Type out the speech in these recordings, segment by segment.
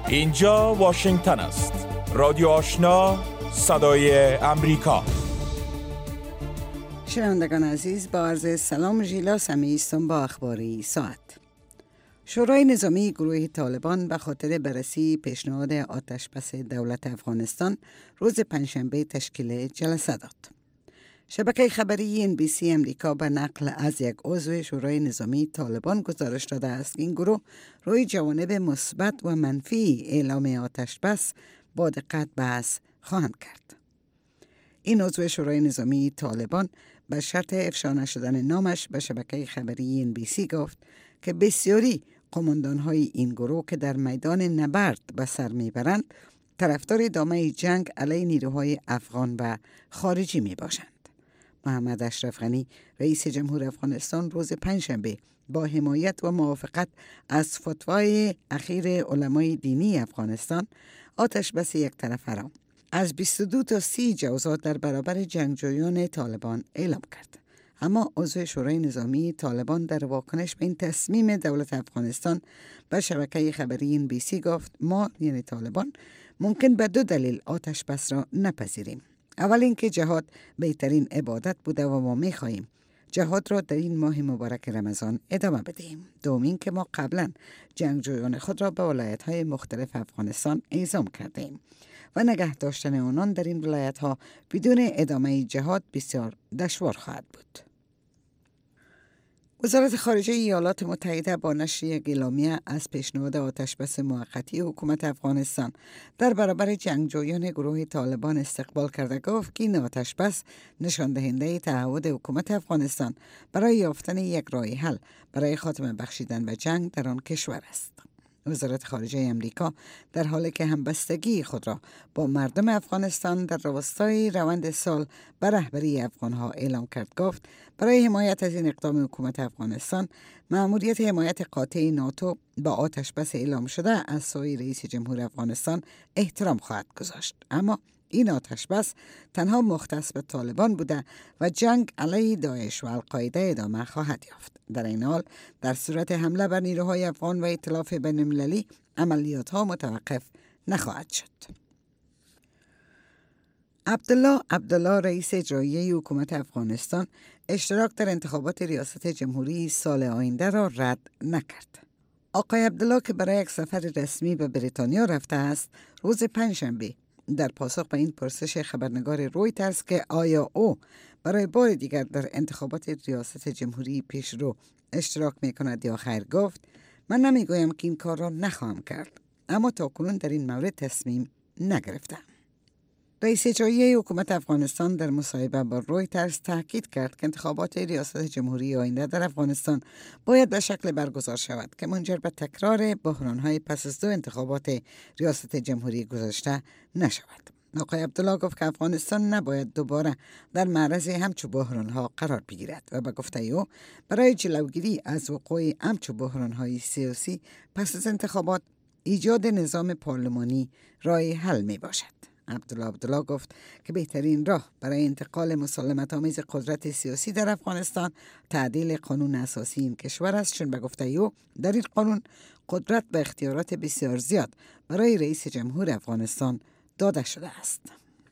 اینجا واشنگتن است. رادیو آشنا، صدای امریکا. شنوندگان عزیز، با عرض سلام ژیلا سمی هستم با اخباری ساعت. شورای نظامی گروه طالبان به خاطر بررسی پیشنهاد آتشبس دولت افغانستان روز پنجشنبه تشکیل جلسه داد. شبکه خبری NBC امریکا به نقل از یک عضو شورای نظامی طالبان گزارش داده است که این گروه روی جوانب مثبت و منفی اعلام آتشبس با دقت بحث خواهند کرد. این عضو شورای نظامی طالبان به شرط افشا نشدن نامش به شبکه خبری NBC گفت که بسیاری قماندان‌های این گروه که در میدان نبرد به سر میبرند طرفدار ادامه جنگ علیه نیروهای افغان و خارجی می باشند. محمد اشرف غنی رئیس جمهور افغانستان روز پنجشنبه با حمایت و موافقت از فتوای اخیر علمای دینی افغانستان آتشبس یک طرفه را از 22 تا 30 جوزات در برابر جنگجویان طالبان اعلام کرد. اما عضو شورای نظامی طالبان در واکنش به این تصمیم دولت افغانستان به شبکه خبری NBC گفت ما یعنی طالبان ممکن به دو دلیل آتشبس را نپذیریم. اول اینکه جهاد بهترین عبادت بوده و ما می‌خواهیم جهاد را در این ماه مبارک رمضان ادامه بدهیم. دوم اینکه ما قبلا جنگجویان خود را به ولایت‌های مختلف افغانستان اعزام کردیم و نگه داشتن آنان در این ولایت‌ها بدون ادامه جهاد بسیار دشوار خواهد بود. وزارت خارجه ایالات متحده با نشر یک اعلامیه از پیشنهاد آتشبس موقتی حکومت افغانستان در برابر جنگجویان گروه طالبان استقبال کرده گفت که این آتشبس نشان دهنده تعهد حکومت افغانستان برای یافتن یک راه حل برای خاتمه بخشیدن به جنگ در آن کشور است. وزارت خارجه امریکا در حالی که همبستگی خود را با مردم افغانستان در راستای روند صلح به رهبری افغانها اعلام کرد گفت برای حمایت از این اقدام حکومت افغانستان مأموریت حمایت قاطع ناتو با آتشبس اعلام شده از سوی رئیس جمهور افغانستان احترام خواهد گذاشت. اما این آتشبس تنها مختص به طالبان بوده و جنگ علیه داعش و القاعده ادامه خواهد یافت. در این حال در صورت حمله بر نیروهای افغان و ائتلاف بین‌المللی عملیات‌ها متوقف نخواهد شد. عبدالله رئیس اجرایی حکومت افغانستان اشتراک در انتخابات ریاست جمهوری سال آینده را رد نکرد. آقای عبدالله که برای یک سفر رسمی به بریتانیا رفته است روز پنجشنبه در پاسخ به این پرسش خبرنگار رویترز که آیا او برای بار دیگر در انتخابات ریاست جمهوری پیشرو اشتراک میکند یا خیر گفت من نمیگویم که این کار را نخواهم کرد، اما تاکنون در این مورد تصمیم نگرفتم. رئیس اجرایی حکومت افغانستان در مصاحبه با رویترز تاکید کرد که انتخابات ریاست جمهوری آینده در افغانستان باید به شکل برگزار شود که منجر به تکرار بحران‌های پس از 2 انتخابات ریاست جمهوری گذشته نشود. آقای عبدالله گفت که افغانستان نباید دوباره در معرض همچو بحران‌ها قرار بگیرد و به گفته او برای جلوگیری از وقوع همچو بحران‌های سیاسی پس از انتخابات ایجاد نظام پارلمانی راه حل می باشد. عبدالله گفت که بهترین راه برای انتقال مسالمت‌آمیز قدرت سیاسی در افغانستان تعدیل قانون اساسی این کشور است، چون به گفته او در این قانون قدرت و اختیارات بسیار زیاد برای رئیس جمهور افغانستان داده شده است.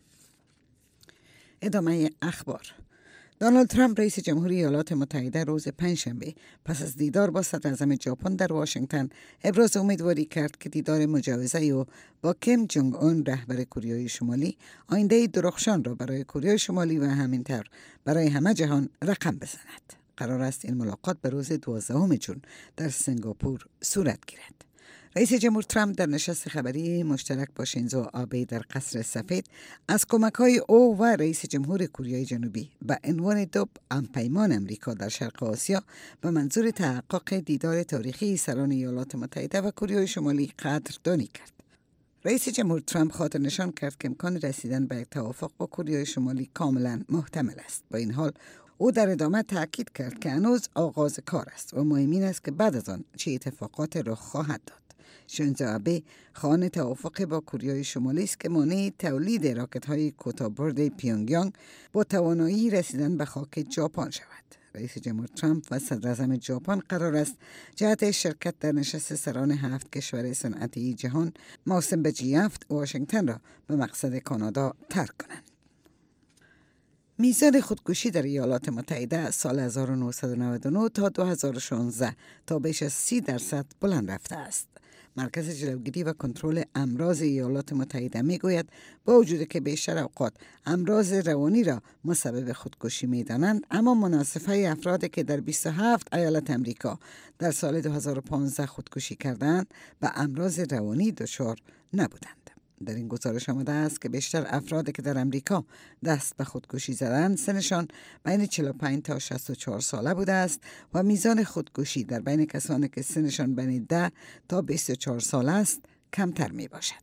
ادامه اخبار. دونالد ترامپ رئیس جمهوری ایالات متحده روز پنجشنبه پس از دیدار با صدراعظم ژاپن در واشنگتن ابراز امیدواری کرد که دیدار مجوزه او با کیم جونگ اون رهبر کره شمالی آینده درخشان را برای کره شمالی و همینطور برای همه جهان رقم بزند. قرار است این ملاقات به روز 12 ژوئیه در سنگاپور صورت گیرد. رئیس جمهور ترامپ در نشست خبری مشترک با شینزو آبه در قصر سفید از کمک‌های او و رئیس جمهور کره جنوبی به عنوان دو همپیمان امریکا در شرق آسیا به منظور تحقق دیدار تاریخی سران ایالات متحده و کره شمالی قدردانی کرد. رئیس جمهور ترامپ خاطر نشان کرد که امکان رسیدن به یک توافق با کره شمالی کاملا محتمل است. با این حال او در ادامه تاکید کرد که هنوز آغاز کار است و مهم این است که بعد از آن چه اتفاقات رخ خواهد داد. شینزو آبه خواهان توافق با کره شمالی است که مانع تولید راکت‌های کوتاه‌برد پیونگیانگ با توانایی رسیدن به خاک ژاپن شود. رئیس جمهور ترامپ و صدر اعظم ژاپن قرار است جهت شرکت در نشست سران 7 کشور صنعتی جهان موسم به G7 واشنگتن را به مقصد کانادا ترک کنند. میزان خودکشی در ایالات متحده از سال 1999 تا 2016 تا بیش از 30% بلند رفته است. مرکز جلوگیری و کنترل امراض ایالات متحده میگوید با وجود که بیشتر اوقات امراض روانی را مسبب خودکشی میدانند، اما مناصفه افرادی که در 27 ایالت امریکا در سال 2015 خودکشی کردند به امراض روانی دچار نبودند. در این گزارش آمده است که بیشتر افرادی که در امریکا دست به خودکشی زدند سنشان بین 45 تا 64 ساله بوده است و میزان خودکشی در بین کسانی که سنشان بین 10 تا 24 ساله است کمتر می باشد.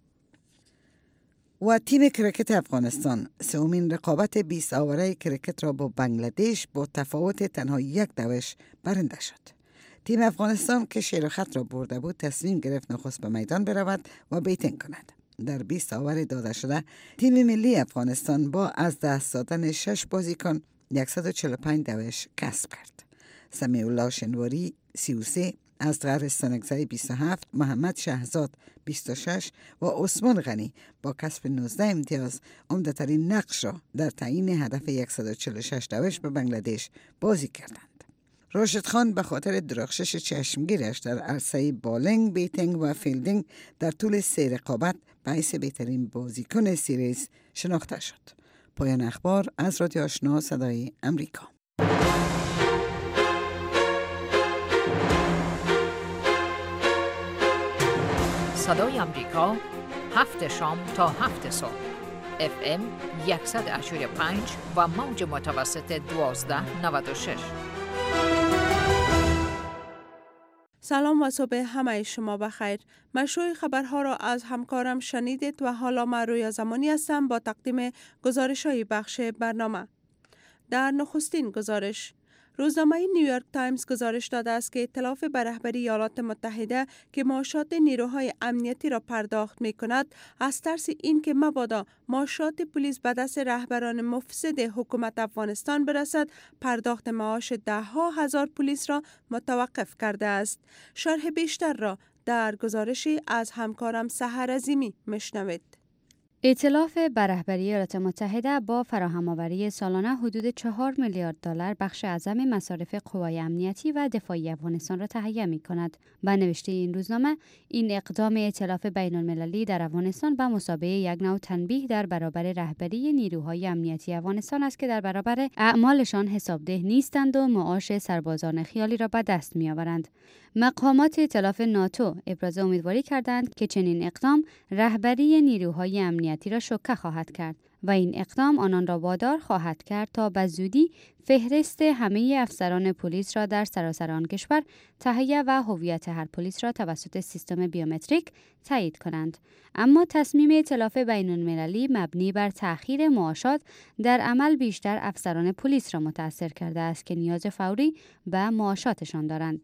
و تیم کرکت افغانستان سومین رقابت 20 آوره کرکت را با بنگلادش با تفاوت تنها 1 دوش برنده شد. تیم افغانستان که شیر و خط را برده بود تصمیم گرفت نخست به میدان برود و بیتینگ کند. در 20 آور داده شده تیم ملی افغانستان با از دست دادن 6 بازیکن 145 دوش کسب کرد. سمیع الله شنواری 33، اصغر استانکزی 27، محمد شهزاد 26 و عثمان غنی با کسب 19 امتیاز عمده‌ترین نقش را در تعیین هدف 146 دوش به بنگلادش بازی کردند. راشد خان به خاطر درخشش چشمگیرش در عرصه بالینگ، بیتینگ و فیلدینگ در طول 3 رقابت به حیث بهترین بازیکن سیریز شناخته شد. پایان اخبار از رادیو آشنا صدای امریکا. صدای امریکا 7 شام تا 7 صبح FM 100.5 و موج متوسط 1296. سلام و صبح همه شما بخیر. مشروع خبرها را از همکارم شنیدید و حالا من رویا زمانی هستم با تقدیم گزارش‌های بخش برنامه. در نخستین گزارش، روزنامه نیویورک تایمز گزارش داده است که ائتلاف به رهبری ایالات متحده که معاشات نیروهای امنیتی را پرداخت می کند از ترس این که مبادا معاشات پلیس به دست رهبران مفسد حکومت افغانستان برسد، پرداخت معاش 10,000 پلیس را متوقف کرده است. شرح بیشتر را در گزارشی از همکارم سحر عظیمی میشنوید. ائتلاف به رهبری ایالات متحده با فراهم‌آوری سالانه حدود 4 میلیارد دلار بخش اعظم مصارف قوای امنیتی و دفاعی افغانستان را تهیه می‌کند. به نوشته این روزنامه، این اقدام ائتلاف بین‌المللی در افغانستان به مثابه یک نوع تنبیه در برابر رهبری نیروهای امنیتی افغانستان است که در برابر اعمالشان حسابده نیستند و معاش سربازان خیالی را به دست می‌آورند. مقامات ائتلاف ناتو ابراز امیدواری کردند که چنین اقدام رهبری نیروهای امنیتی را شوکه خواهد کرد و این اقدام آنان را وادار خواهد کرد تا به زودی فهرست همه افسران پلیس را در سراسر آن کشور تهیه و هویت هر پلیس را توسط سیستم بیومتریک تایید کنند. اما تصمیم ائتلاف بین‌المللی مبنی بر تأخیر معاشات در عمل بیشتر افسران پلیس را متأثر کرده است که نیاز فوری به معاشاتشان دارند.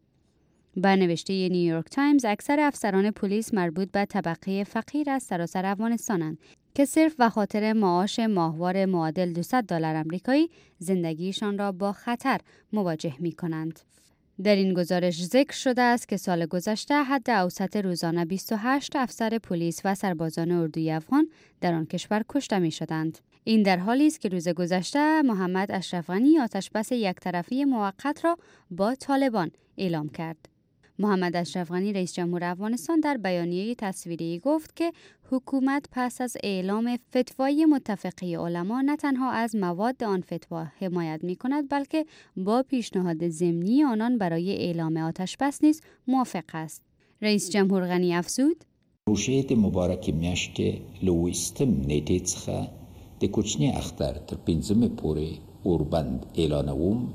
به نوشته نیویورک تایمز، اکثر افسران پلیس مربوط به طبقه فقیر از سراسر افغانستانند که صرف به خاطر معاش ماهوار معادل 200 دلار آمریکایی زندگیشان را با خطر مواجه می کنند. در این گزارش ذکر شده است که سال گذشته حد اوسط روزانه 28 افسر پلیس و سربازان اردوی افغان در آن کشور کشته می شدند. این در حالی است که روز گذشته محمد اشرف غنی آتشبس یک طرفی موقت را با طالبان اعلام کرد. محمد اشرف غنی رئیس جمهور افغانستان در بیانیه تصویری گفت که حکومت پس از اعلام فتوای متفقه علما نه تنها از مواد آن فتوا حمایت می کند بلکه با پیشنهاد ضمنی آنان برای اعلام آتشبس نیز موافق است. رئیس جمهور غنی افزود: روشه د مبارک میاشتې له 20 نیټې څخه د کوچني اختر تر 15 پورې اوربند اعلانوم.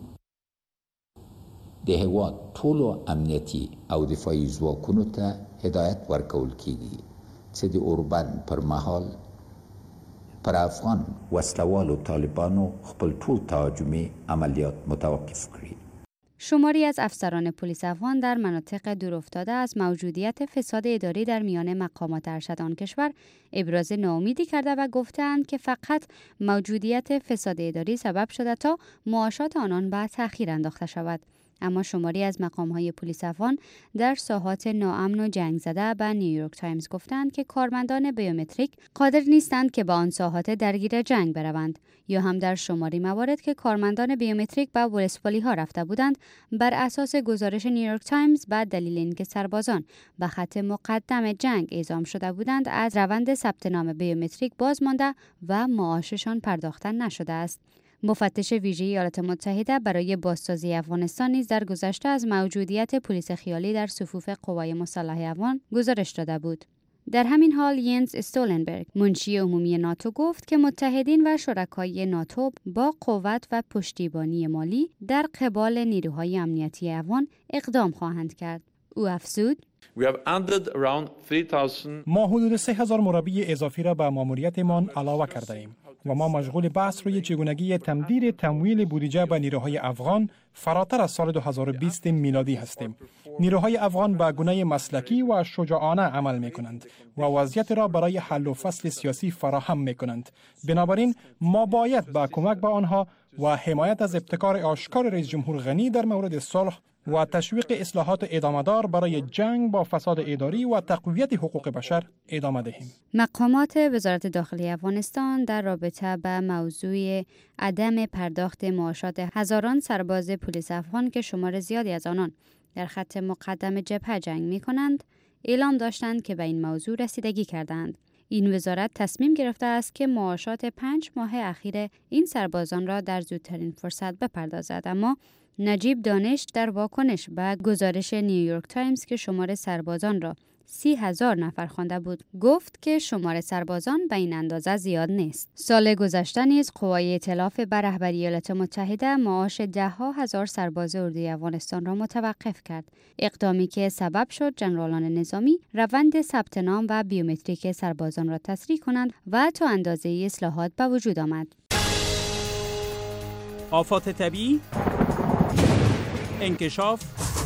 د هیواد ټولو امنیتي او دفاعي ځواکونو ته هدایت ورکول کیږي چې د اوربند پر مهال پر افغان وسلوالو طالبانو خپل ټول تهاجمي عملیات متوقف کړي. شماری از افسران پلیس افغان در مناطق دورافتاده از موجودیت فساد اداری در میان مقامات ارشد آن کشور ابراز ناامیدی کرده و گفتند که فقط موجودیت فساد اداری سبب شده تا معاشات آنان به تأخیر انداخته شود. اما شماری از مقام‌های پلیس افغان در ساحات ناامن و جنگ زده به نیویورک تایمز گفتند که کارمندان بیومتریک قادر نیستند که به آن ساحات درگیر جنگ بروند، یا هم در شماری موارد که کارمندان بیومتریک به ولسوالی‌ها رفته بودند بر اساس گزارش نیویورک تایمز به دلیل اینکه سربازان به خط مقدم جنگ اعزام شده بودند از روند ثبت نام بیومتریک باز مانده و معاششان پرداخته نشده است. مفتش ویژه ایالات متحده برای بازسازی افغانستان نیز در گذشته از موجودیت پلیس خیالی در صفوف قوای مسلح افغان گزارش داده بود. در همین حال ینس استولنبرگ، منشی عمومی ناتو، گفت که متحدین و شرکای ناتو با قوت و پشتیبانی مالی در قبال نیروهای امنیتی افغان اقدام خواهند کرد. او افزود: ما حدود 3000 مربی اضافی را به ماموریتمان علاوه کرده ایم و ما مشغول بحث روی چگونگی تمدید تمویل بودجه به نیروهای افغان فراتر از سال 2020 میلادی هستیم. نیروهای افغان به گونه مسلکی و شجاعانه عمل می کنند و وضعیت را برای حل و فصل سیاسی فراهم می کنند. بنابراین ما باید با کمک به آنها و حمایت از ابتکار آشکار رئیس جمهور غنی در مورد صلح و تشویق اصلاحات ادامه‌دار برای جنگ با فساد اداری و تقویت حقوق بشر ادامه دهیم. مقامات وزارت داخلی افغانستان در رابطه با موضوع عدم پرداخت معاشات هزاران سرباز پلیس افغان که شمار زیادی از آنان در خط مقدم جبهه جنگ می‌کنند، اعلام داشتند که به این موضوع رسیدگی کردند. این وزارت تصمیم گرفته است که معاشات 5 ماه اخیر این سربازان را در زودترین فرصت بپردازد، اما نجیب دانش در واکنش به گزارش نیویورک تایمز که شمار سربازان را 30,000 نفر خوانده بود، گفت که شمار سربازان به این اندازه زیاد نیست. سال گذشته نیز قوای ائتلاف به رهبری ایالات متحده معاش 10,000 سرباز اردوی افغانستان را متوقف کرد، اقدامی که سبب شد جنرالان نظامی روند ثبت نام و بیومتریک سربازان را تسریع کنند و تا اندازه اصلاحات به وجود آمد. آفات طبیعی، انکشاف،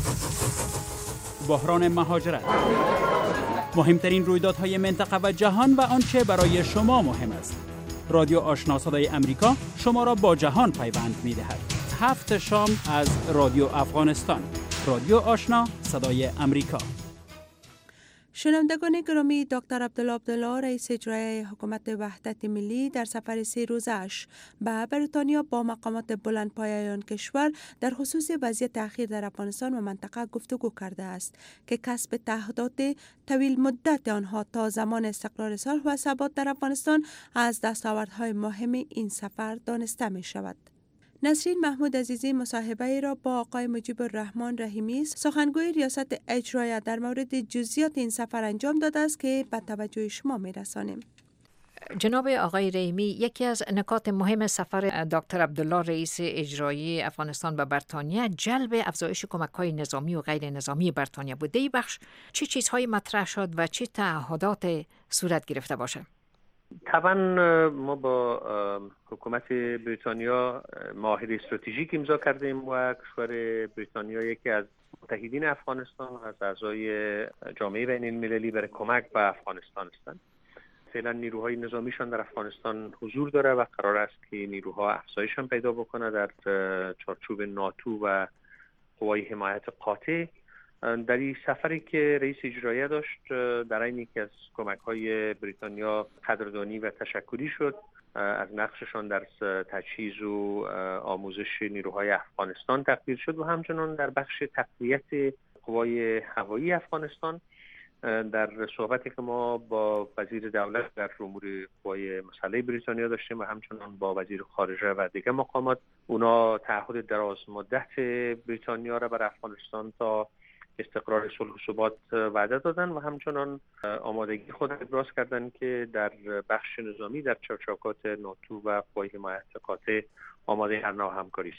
بحران مهاجرت، مهمترین رویدادهای منطقه و جهان و آنچه برای شما مهم است. رادیو آشنا صدای امریکا شما را با جهان پیوند می‌دهد. 7 شام از رادیو افغانستان. رادیو آشنا صدای امریکا. شنوندگان گرامی، دکتر عبدالله رئیس اجرایی حکومت وحدت ملی در سفر 3 روزه‌اش به بریتانیا با مقامات بلندپایه آن کشور در خصوص وضعیت اخیر در افغانستان و منطقه گفتگو کرده است که کسب تعهدات طویل مدت آنها تا زمان استقرار صلح و ثبات در افغانستان از دستاوردهای مهم این سفر دانسته می شود. نسرین محمود عزیزی مصاحبه را با آقای مجیب الرحمن رحیمی، سخنگوی ریاست اجراییه، در مورد جزئیات این سفر انجام داده است که به توجه شما می‌رسانیم. جناب آقای رحیمی، یکی از نکات مهم سفر دکتر عبدالله رئیس اجرایی افغانستان به بریتانیا جلب افزایش کمک‌های نظامی و غیر نظامی بریتانیا بود. این بخش چه چیزهایی مطرح شد و چه تعهدات صورت گرفته باشه؟ طبعا ما با حکومت بریتانیا معاهده استراتژیک امضا کردیم و کشور بریتانیا یکی از متحدین افغانستان و از اعضای جامعه بین المللی برای کمک به افغانستان هستند. فعلا نیروهای نظامیشان در افغانستان حضور داره و قرار است که نیروها افزایش هم پیدا بکنه در چارچوب ناتو و قوای حمایت قاطع. در این سفری که رئیس اجراییه داشت در این یکی از کمک‌های بریتانیا قدردانی و تشکری شد از نقششان در تجهیز و آموزش نیروهای افغانستان تقدیر شد و همچنان در بخش تقویت قوای هوایی افغانستان. در صحبتی که ما با وزیر دولت در امور قوای مسلح بریتانیا داشتیم و همچنان با وزیر خارجه و دیگر مقامات، اونا تعهد دراز مدت بریتانیا را بر افغانستان تا استقرار صلح و ثبات وعده دادن و همچنان آمادگی خود ابراز کردن که در بخش نظامی در چارچوبات ناتو و قوای حمایت قاطع آماده هر نوع همکاری است.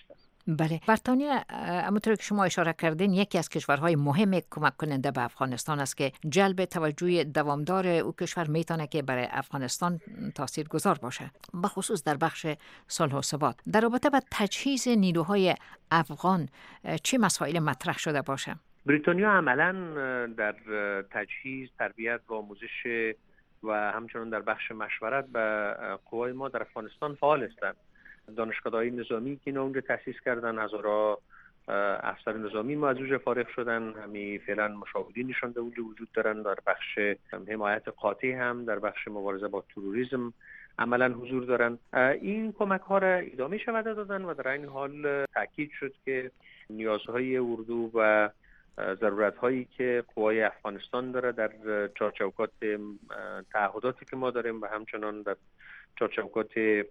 بله، بریتانیا همونطور که شما اشاره کردین یکی از کشورهای مهم کمک کننده به افغانستان است که جلب توجه دوامدار او کشور میتونه که برای افغانستان تاثیرگذار باشه، به خصوص در بخش صلح و ثبات. در رابطه با تجهیز نیروهای افغان چه مسائل مطرح شده باشه؟ بریتانیا عملاً در تجهیز، تربیت و آموزش و همچنان در بخش مشورت به قوای ما در افغانستان فعال هستند. دانشگاه‌های نظامی که اونجا تأسیس کردن، هزارها افسر نظامی ما از اونجا فارغ شدن، همین فعلا مشاهدینشان در اونجا وجود دارن. در بخش حمایت قاطع هم در بخش مبارزه با تروریسم عملا حضور دارن. این کمک ها را ادامه شود دادن و در این حال تاکید شد که نیازهای اردو و ضرورت هایی که قوای افغانستان داره در چارچوکات تعهداتی که ما داریم و همچنان در چارچوکات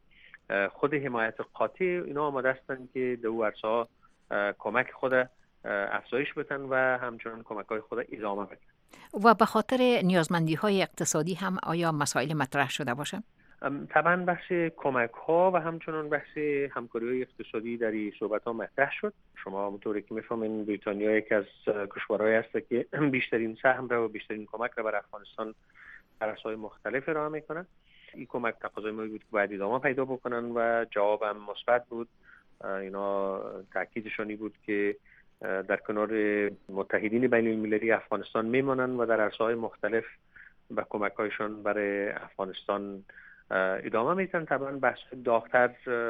خود حمایت قاطع، اینا آماده هستند که در اون عرصه‌ها کمک خود افزایش بدن و همچنان کمک های خود ادامه بدن. و به خاطر نیازمندی های اقتصادی هم آیا مسائل مطرح شده باشه؟ طبعا بحث کمک ها و همچنان بحث همکاری های اقتصادی در این صحبت ها مطرح شد. شما همونطوری که میفهمین بریتانیا یکی از کشورهایی است که بیشترین سهم را و بیشترین کمک را بر افغانستان در عرصه‌های مختلف ارائه میکنه. این کمک تقاضای ما بود که باید ادامه پیدا بکنن و جوابم مثبت بود. اینا تاکیدشانی بود که در کنار متحدین بین المللی افغانستان میمانن و در عرصه‌های مختلف به کمک‌هایشان برای افغانستان ادامه میدن. طبعا بحث داغ‌تر،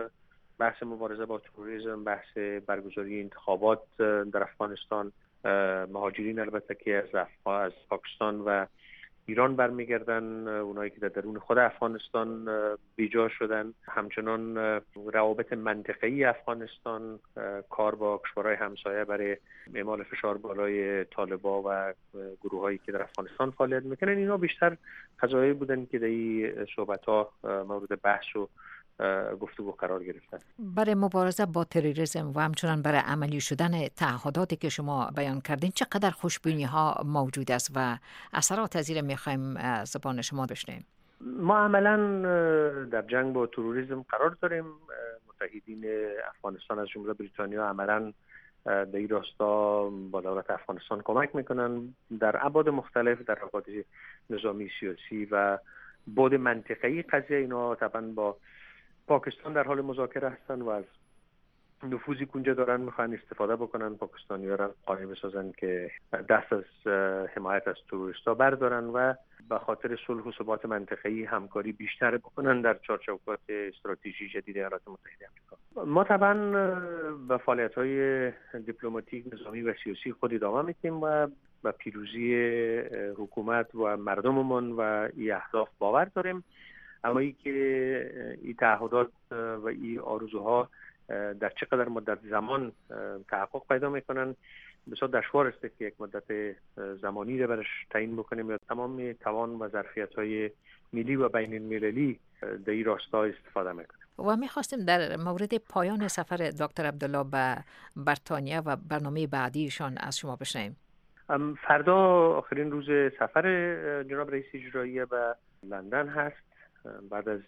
بحث مبارزه با تروریسم، بحث برگزاری انتخابات در افغانستان، مهاجرین البته که از پاکستان و ایران برمیگردن، اونایی که در درون خود افغانستان بیجا شدن، همچنان روابط منطقه‌ای افغانستان، کار با کشورهای همسایه برای اعمال فشار بالای طالبان و گروهایی که در افغانستان فعالیت میکنن. اینا بیشتر قضایایی بودن که در این صحبت‌ها مورد بحث و گفتگو قرار گرفتن. برای مبارزه با تروریسم و همچنان برای عملی شدن تعهداتی که شما بیان کردین چقدر خوشبینی ها موجود است و اثرات از این میخوایم زبان شما بشنویم؟ ما عملا در جنگ با تروریسم قرار داریم. متحدین افغانستان از جمله بریتانیا عملا در این راستا با دولت افغانستان کمک میکنن در ابعاد مختلف، در ابعاد نظامی، سیاسی و بعد منطقه‌ای قضیه. اینا طبعا با پاکستان در حال مذاکره هستن و از نفوذی که اونجا دارن میخوان استفاده بکنن، پاکستانی‌ها را قانع بسازن که دست از حمایت از تروریستا بردارن و به خاطر صلح و ثبات منطقه‌ای همکاری بیشتر بکنن در چارچوبات استراتژی جدید ایالات متحده آمریکا. ما طبعا به فعالیت‌های دیپلماتیک، نظامی و سیاسی خود ادامه میدیم و به پیروزی حکومت و مردممون و این اهداف باور داریم. اما ای که این تعهدات و این آرزوها در چقدر مدت زمان تحقق پیدا میکنن بسیار دشوار است که یک مدت زمانی رو برش تعیین بکنیم یا تمام توان و ظرفیت‌های ملی و بین المللی در این راستا استفاده میکنیم. و میخواستیم در مورد پایان سفر دکتر عبدالله به بریتانیا و برنامه بعدیشان از شما بشنویم. فردا آخرین روز سفر جناب رئیس اجرایی به لندن هست. بعد از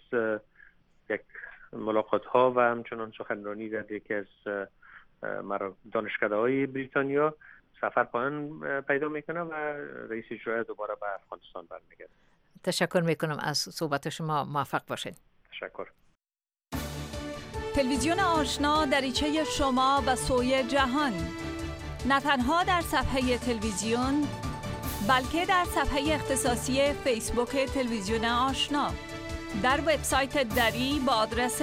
یک ملاقات ها و همچنان سخنرانی در یکی از دانشکده‌های بریتانیا سفر پایان پیدا میکنه و رئیس اجرایی دوباره به افغانستان برمیگرده. تشکر میکنم از صحبت شما. موفق باشید. تشکر. تلویزیون آشنا دریچه شما به سوی جهان، نه تنها در صفحه تلویزیون بلکه در صفحه اختصاصی فیسبوک تلویزیون آشنا، در وبسایت دری با آدرس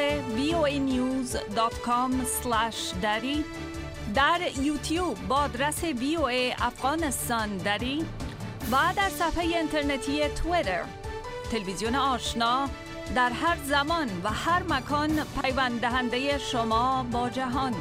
voanews.com/dari، در یوتیوب با آدرس VOA افغانستان دری و در صفحه اینترنتی توییتر. تلویزیون آشنا در هر زمان و هر مکان پیوند دهنده شما با جهان.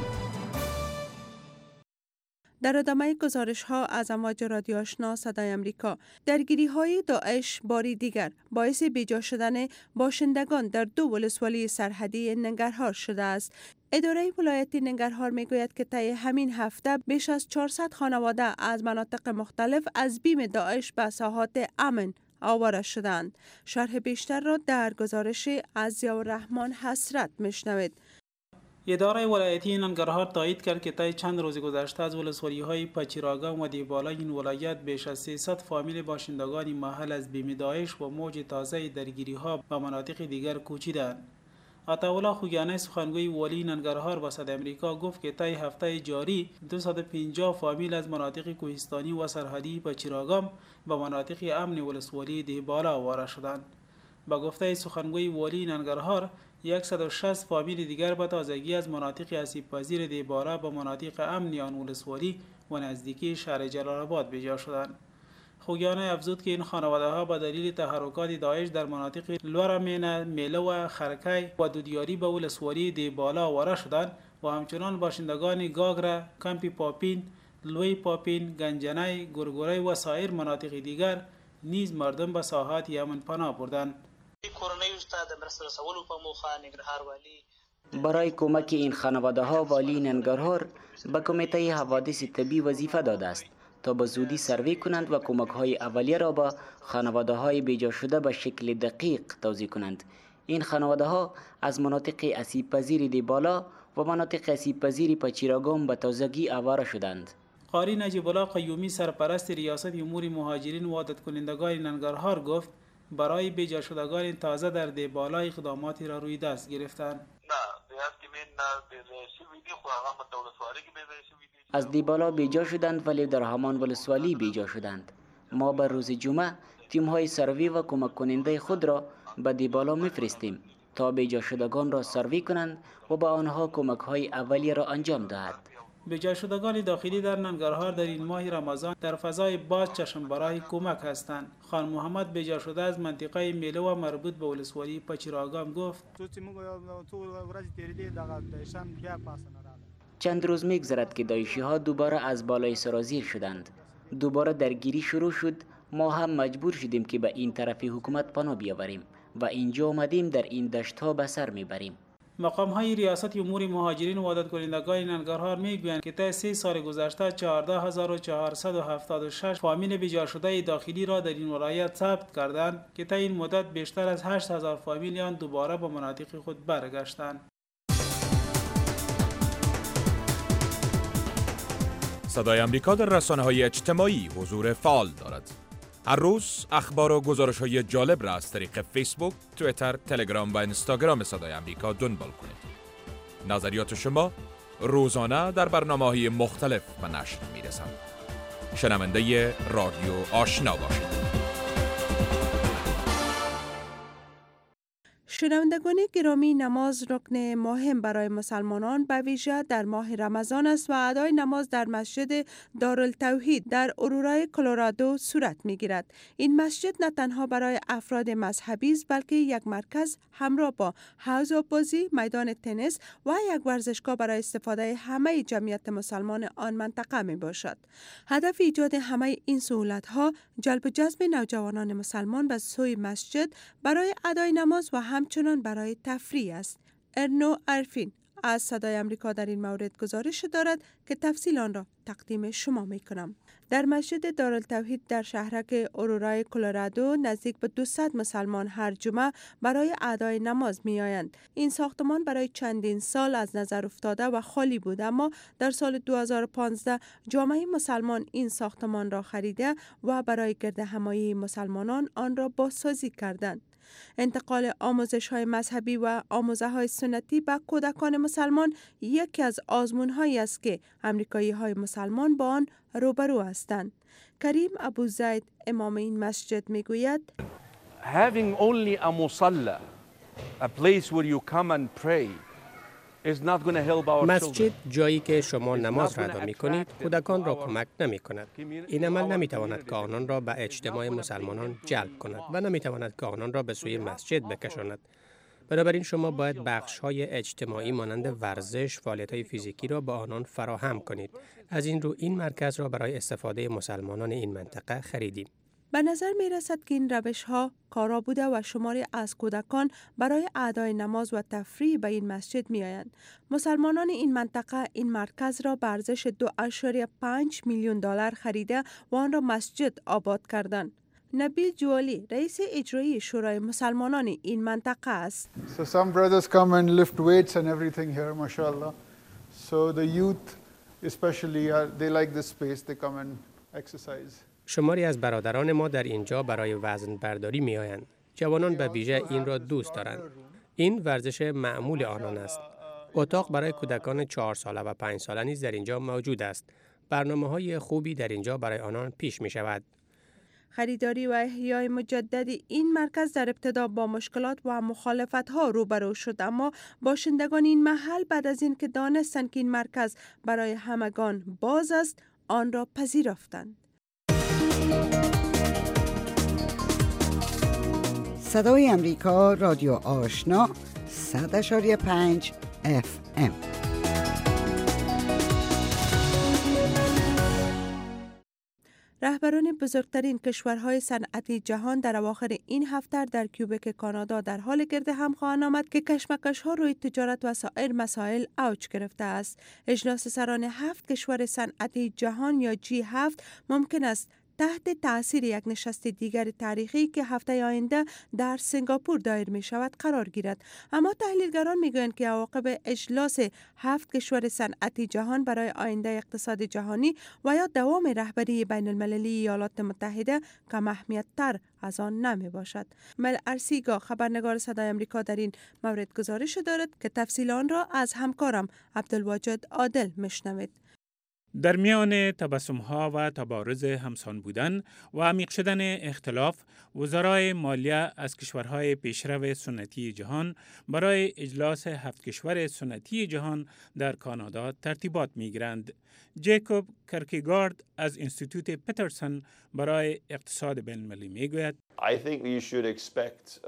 در ادامه گزارش ها از امواج رادیو آشنا صدای امریکا، درگیری های داعش باری دیگر باعث بیجا شدن باشندگان در 2 ولسوالی سرحدی ننگرهار شده است. اداره ولایتی ننگرهار می گوید که طی همین هفته بیش از 400 خانواده از مناطق مختلف از بیم داعش به ساحات امن آواره شدند. شرح بیشتر را در گزارش از ضیاءالرحمن حسرت میشنوید. اداره ولایتی ننگرهار تایید کرد که طی چند روز گذشته از ولسوالی‌های پچیراگام و دیبالا این ولایت بیش از 300 فامیل باشندگان محل از بیم داعش و موج تازه درگیری‌ها به مناطق دیگر کوچیدند. عطاالله خوگیانی سخنگوی والی ننگرهار با صدای آمریکا گفت که طی هفته جاری 250 فامیل از مناطق کوهستانی و سرحدی پچیراگام به مناطق امن ولسوالی دیبالا وارد شدند. با گفته سخنگوی والی ننگرهار 160 فامیل دیگر به تازگی از مناطق آسیب‌پذیر دیبالا به مناطق امن آن ولسوالی و نزدیکی شهر جلال آباد به جا شدند. خوگیانی افزود که این خانواده‌ها به دلیل تحرکات داعش در مناطق لورامینه، میله و خرکی و دودیاری به ولسوالی دیبالا وارد شدند و همچنان باشندگان گاگرا، کمپی پاپین، لوی پاپین، گنجنای، گرگوری و سایر مناطق دیگر نیز مردم به ساحات امن پناه بردند. برای کمک این خانواده‌ها والی ننگرهار به کمیته حوادث طبیعی وظیفه داده است تا به زودی سروی کنند و کمک‌های اولیه را به خانواده‌های بیجا شده به شکل دقیق توزیع کنند. این خانواده‌ها از مناطق آسیب‌پذیر دیبالا و مناطق آسیب‌پذیر پچیراگام به تازگی آواره شدند. قاری نجیب الله قیومی سرپرست ریاست امور مهاجرین و عادت کنندگان ننگرهار گفت برای بیجا شدگان تازه در دیبالا اقداماتی را روی دست گرفتند. از دیبالا بیجا شدند ولی در همان ولسوالی بیجا شدند. ما بر روز جمعه تیم‌های سروی و کمک کننده خود را به دیبالا می‌فرستیم تا بیجا شدگان را سروی کنند و به آنها کمک‌های اولیه را انجام دهد. بیجا شدگان داخلی در ننگرهار در این ماه رمضان در فضای باز چشم برای کمک هستند. خان محمد بیجا شده از منطقه میله و مربوط به ولسوالی پچیراگام گفت چند روز میگذرد که داعشی‌ها دوباره از بالای سرازیر شدند. دوباره درگیری شروع شد. ما هم مجبور شدیم که به این طرف حکومت پناه بیاوریم و اینجا آمدیم در این دشت‌ها به سر میبریم. مقام‌های ریاست امور مهاجرین و عادت کنندگان ننگرهار میگویند که طی 3 سال گذشته 14476 فامیل بیجا شده داخلی را در این ولایت ثبت کردند که طی این مدت بیشتر از 8000 فامیل آن دوباره به مناطق خود برگشتند. صدای آمریکا در رسانه‌های اجتماعی حضور فعال دارد. هر روز اخبار و گزارش‌های جالب را از طریق فیسبوک، توییتر، تلگرام و اینستاگرام صدای آمریکا دنبال کنید. نظریات شما روزانه در برنامه‌های مختلف به نشر می‌رسند. شنونده رادیو آشنا باشید. شنوندگان گرامی، نماز رکن مهم برای مسلمانان به ویژه در ماه رمضان است و ادای نماز در مسجد دارالتوحید در اورورای کلرادو صورت می گیرد. این مسجد نه تنها برای افراد مذهبی است بلکه یک مرکز همراه با حوض آببازی، میدان تنیس و یک ورزشگاه برای استفاده همه جمعیت مسلمان آن منطقه می باشد. هدف ایجاد همه این سهولت ها جلب و جذب نوجوانان مسلمان به سوی مسجد برای ادای نماز و همچنان برای تفریح است. ارنو ارفین از صدای آمریکا در این مورد گزارش دارد که تفصیل آن را تقدیم شما می کنم. در مسجد دارالتوحید در شهرک اورورای کلرادو نزدیک به 200 مسلمان هر جمعه برای ادای نماز می آیند. این ساختمان برای چندین سال از نظر افتاده و خالی بود، اما در سال 2015 جامعه مسلمان این ساختمان را خریده و برای گردهمایی مسلمانان آن را بازسازی کردند. انتقال آموزش‌های مذهبی و آموزه‌های سنتی به کودکان مسلمان یکی از آزمون‌هایی است که آمریکایی‌های مسلمان با آن روبرو هستند. کریم ابوزید امام این مسجد می‌گوید Having only a musalla, a place where you come and pray, is not going to help our مسجد جایی که شما نماز را ادا می‌کنید کودکان را کمک نمی‌کند. این عمل نمی‌تواند که آنان را به اجتماع مسلمانان جلب کند و نمی‌تواند که آنان را به سوی مسجد بکشاند. بنابراین شما باید بخش‌های اجتماعی مانند ورزش، فعالیت‌های فیزیکی را به آنان فراهم کنید. از این رو این مرکز را برای استفاده مسلمانان این منطقه خریدیم. به نظر می رسد که این روش ها کارا بوده و شماری از کودکان برای ادای نماز و تفریح به این مسجد می آیند. مسلمانان این منطقه این مرکز را به ارزش $2.5 میلیون خریده و آن را مسجد آباد کردند. نبیل جوالی رئیس اجرایی شورای مسلمانان این منطقه است. So some brothers come and lift weights and everything here, mashallah. So the youth especially they like this space, they come and exercise. شماری از برادران ما در اینجا برای وزن برداری می آیند. جوانان به ویژه این را دوست دارند. این ورزش معمول آنان است. اتاق برای کودکان 4 ساله و 5 ساله نیز در اینجا موجود است. برنامه‌های خوبی در اینجا برای آنان پیش می شود. خریداری و احیای مجدد این مرکز در ابتدا با مشکلات و مخالفت‌ها روبرو شد، اما باشندگان این محل بعد از این که دانستند که این مرکز برای همگان باز است، آن را پذیرفتند. صدای امریکا، رادیو آشنا، 100.5 FM. رهبران بزرگترین کشورهای صنعتی جهان در اواخر این هفته در کیوبک کانادا در حال گرد هم خواهند آمد که کشمکش‌ها روی تجارت و سایر مسائل اوج گرفته است. اجلاس سران 7 کشور صنعتی جهان یا G7 ممکن است تحت تأثیر یک نشست دیگر تاریخی که هفته آینده در سنگاپور دایر می شود قرار گیرد. اما تحلیلگران می گویند که عواقب اجلاس 7 کشور صنعتی جهان برای آینده اقتصاد جهانی و یا دوام رهبری بین المللی ایالات متحده کم اهمیت تر از آن نمی باشد. مل ارسیگا خبرنگار صدای امریکا در این مورد گزارش دارد که تفصیل آن را از همکارم عبدالواجد عادل میشنوید. در میان تبسم‌ها و تبارز همسان بودن و عمیق شدن اختلاف، وزرای مالیه از کشورهای پیشرو سنتی جهان برای اجلاس 7 کشور سنتی جهان در کانادا ترتیبات می‌گیرند. جیکوب کرکیگارد از انستیتوت پترسون برای اقتصاد بین‌المللی میگوید: I think you should expect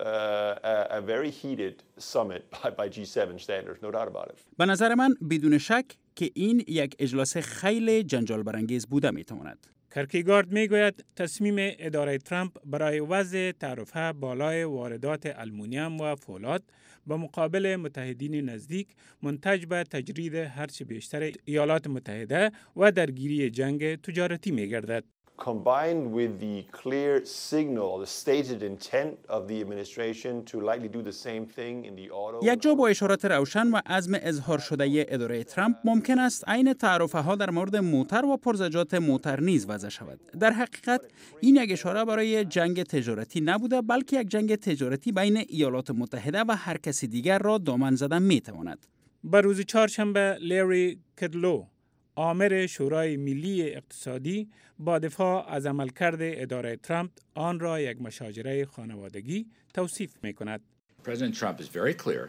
a very heated summit by G7 standards, no doubt about it. به نظر من بدون شک که این یک اجلاس خیلی جنجال برانگیز بوده میتواند. کرکیگارد میگوید تصمیم اداره ترامپ برای وضع تعرفه بالای واردات آلومینیوم و فولاد به مقابل متحدین نزدیک منتج به تجرید هرچه بیشتر ایالات متحده و درگیری جنگ تجارتی میگردد. Combined with the clear signal, the stated intent of the administration to likely do the same thing in the auto. یک جا با اشارات روشن و عزم اظهار شده اداره ترامپ ممکن است عین تعرفه ها در مورد موتر و پرزجات موتر نیز وضع شود. در حقیقت این یک اشاره برای جنگ تجارتی نبوده، بلکه یک جنگ تجارتی بین ایالات متحده و هر کسی دیگر را دامن زدن می تواند. به روز چهارشنبه لری کدلو، آمر شورای ملی اقتصادی، با دفاع از عملکرد اداره ترامپ آن را یک مشاجره خانوادگی توصیف می کند. President Trump is very clear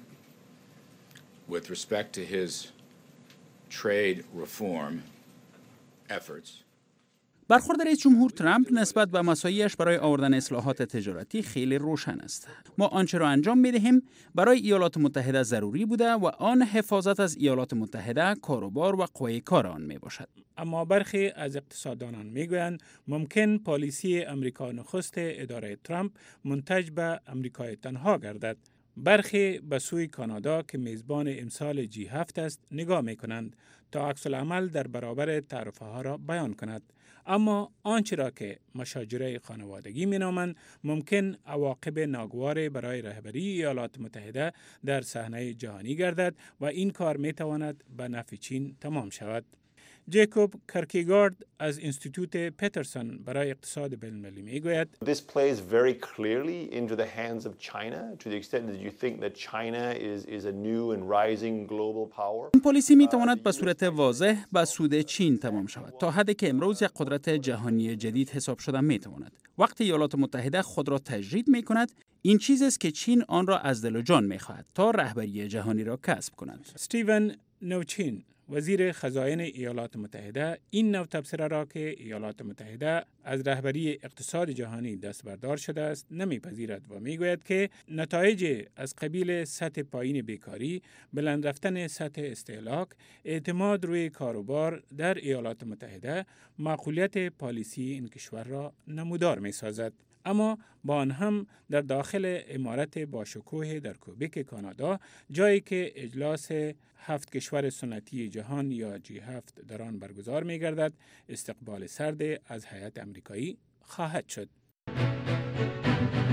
with respect to his trade reform efforts. برخورد رئیس جمهور ترامپ نسبت به مساعیش برای آوردن اصلاحات تجارتی خیلی روشن است. ما آنچه را انجام می‌دهیم برای ایالات متحده ضروری بوده و آن حفاظت از ایالات متحده، کاروبار و قوه کار آن میباشد. اما برخی از اقتصاددانان میگویند ممکن پالیسی امریکا نخست اداره ترامپ منتج به امریکای تنها گردد. برخی به سوی کانادا که میزبان امسال G7 است نگاه میکنند تا عکس العمل در برابر تعرفه ها را بیان کند. اما آنچه را که مشاجره خانوادگی مینامند ممکن عواقب ناگوار برای رهبری ایالات متحده در صحنه جهانی گردد و این کار میتواند به نفع چین تمام شود. جیکوب کرکیگارد از انستیتوت پترسون برای اقتصاد بین‌المللی میگوید: This plays very clearly into the hands of China to the extent that you think that China is a new and rising global power. این پالیسی میتواند به صورت واضح به سود چین تمام شود تا حدی که امروز یک قدرت جهانی جدید حساب شده میتواند. وقتی ایالات متحده خود را تجرید میکند، این چیزی است که چین آن را از دل و جان میخواهد تا رهبری جهانی را کسب کند. استیون نوچین، وزیر خزاین ایالات متحده، این نوع تبصره را که ایالات متحده از رهبری اقتصاد جهانی دست بردار شده است نمیپذیرد و میگوید که نتایج از قبیل سطح پایین بیکاری، بلند رفتن سطح استهلاک، اعتماد روی کاروبار در ایالات متحده، معقولیت پالیسی این کشور را نمودار میسازد. اما با آن هم در داخل عمارت باشکوه در کوبک کانادا، جایی که اجلاس 7 کشور سنتی جهان یا G7 در آن برگزار می گردد، استقبال سرد از هیئت امریکایی خواهد شد.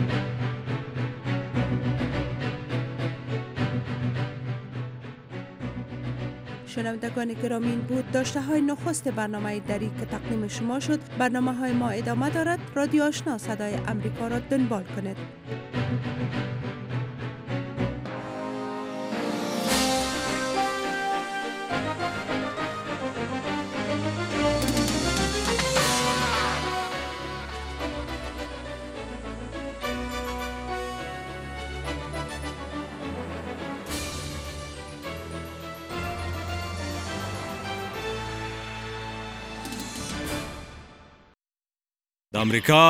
شنوندگان گرامی، این بود داشته های نخست برنامه دری که تقدیم شما شد. برنامه های ما ادامه دارد. رادیو آشنا صدای امریکا را دنبال کنید. امریکا